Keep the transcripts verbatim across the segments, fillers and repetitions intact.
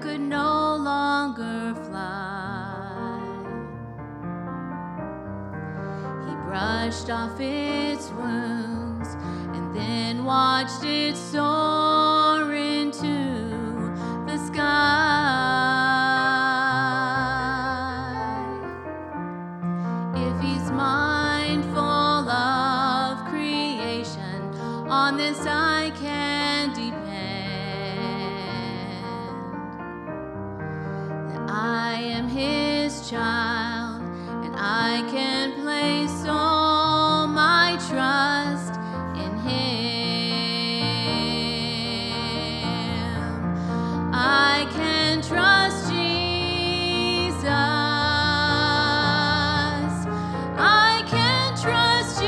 could no longer fly. He brushed off its wounds and then watched it soar into the sky. If he's mindful of creation, on this I can depend. That I am his child, and I can place all my trust in him. I can trust Jesus. I can trust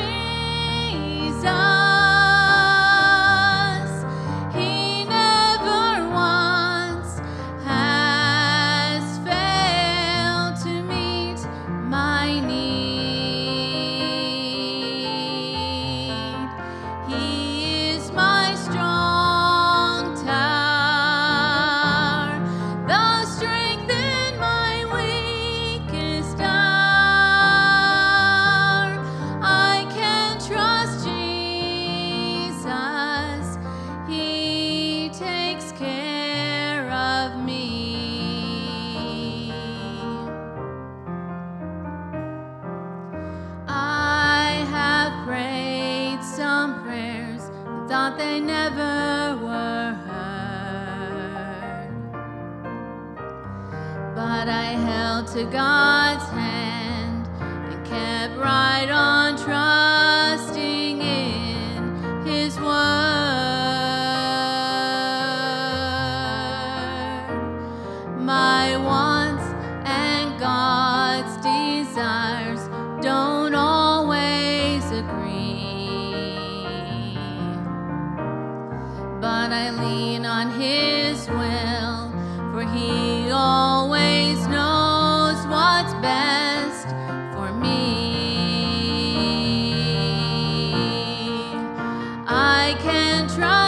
Jesus. He never once has failed to meet my need. He is my strong tower, the strength in my weakest hour. I can trust Jesus. He takes care of me. I have prayed some prayers and thought they never were heard, but I held to God's hand and kept right on trusting in his word. My wants and God's desires don't always agree, but I lean on his will, for he always knows what's best for me. I can trust